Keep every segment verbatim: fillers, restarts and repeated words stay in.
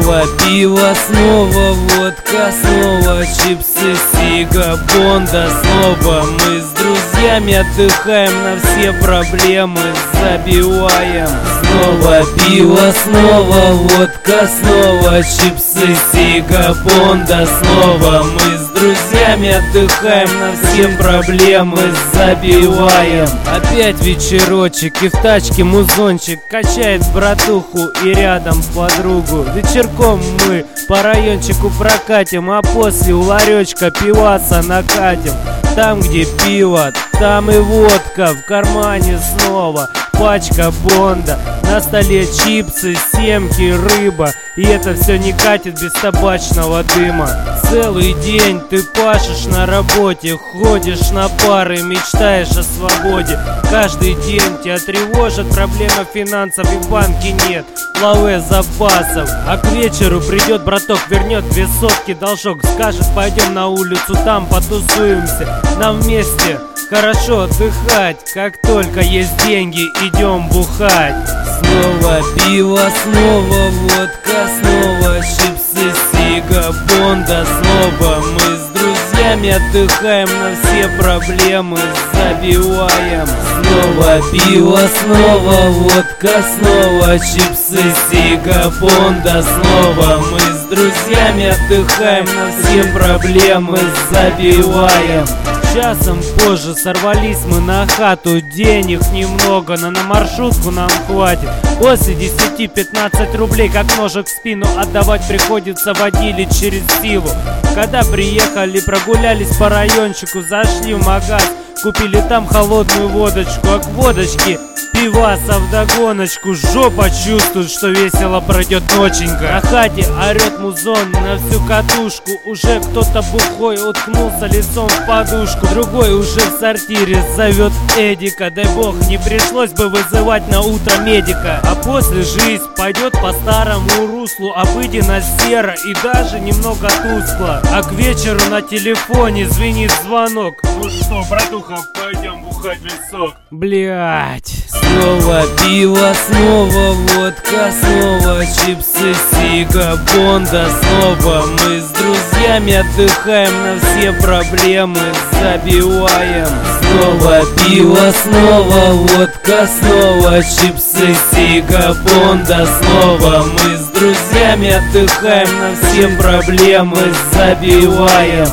Снова пиво, снова водка, снова чипсы, сига, бонда. Снова мы с друзьями отдыхаем, на все проблемы забиваем. Снова пиво, снова водка, снова чипсы, сига, бонда. Снова мы с друзьями отдыхаем, на все проблемы забиваем. Опять вечерочек и в тачке музончик качает братуху и рядом подругу. Вечерком мы по райончику прокатим, а после у ларечка пиваса накатим. Там, где пиво, там и водка, в кармане снова пачка бонда, на столе чипсы, семки, рыба. И это все не катит без табачного дыма. Целый день ты пашешь на работе, ходишь на пары, мечтаешь о свободе. Каждый день тебя тревожат проблема финансов, и в банке нет лаве запасов. А к вечеру придет браток, вернет две сотки должок, скажет: пойдем на улицу, там потусуемся. Нам вместе хорошо отдыхать, как только есть деньги, идем бухать. Снова пиво, снова водка, снова чипсы, сига, бонда. Снова мы с друзьями отдыхаем, на все проблемы забиваем. Снова пиво, снова водка, снова чипсы, сига, бонда. Снова мы с друзьями отдыхаем, на все проблемы забиваем. Часом позже сорвались мы на хату, денег немного, но на маршрутку нам хватит. После десяти пятнадцать рублей, как ножик в спину, отдавать приходится водиле через силу. Когда приехали, прогулялись по райончику, зашли в магаз, купили там холодную водочку, а к водочке пиваса вдогоночку. Жопа чувствует, что весело пройдет ноченька. На хате орет музон на всю катушку. Уже кто-то бухой уткнулся лицом в подушку. Другой уже в сортире зовет Эдика. Дай бог, не пришлось бы вызывать на утро медика. А после жизнь пойдет по старому руслу, обыденно, серо и даже немного тускло. А к вечеру на телефоне звенит звонок. Ну что, братуха, пойдем бухать в лесок. Блять. Снова пиво, снова водка, снова чипсы, сига, бонда. Снова мы с друзьями отдыхаем, на все проблемы забиваем. Снова пиво, снова водка, снова чипсы, сига, бонда. Снова мы с друзьями отдыхаем, на все проблемы забиваем.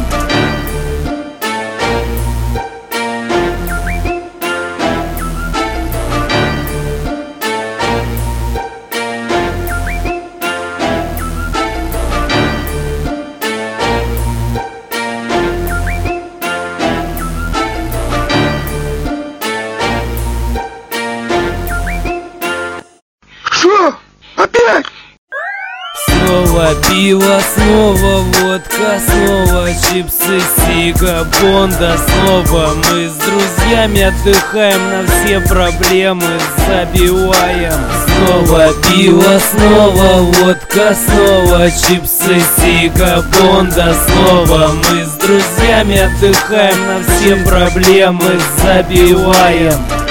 Опять? Снова пиво, снова водка, снова чипсы, сига, бонда. Снова мы с друзьями отдыхаем, на все проблемы забиваем. Снова пиво, снова водка, снова чипсы, сига, бонда. Снова мы с друзьями отдыхаем, на все проблемы забиваем.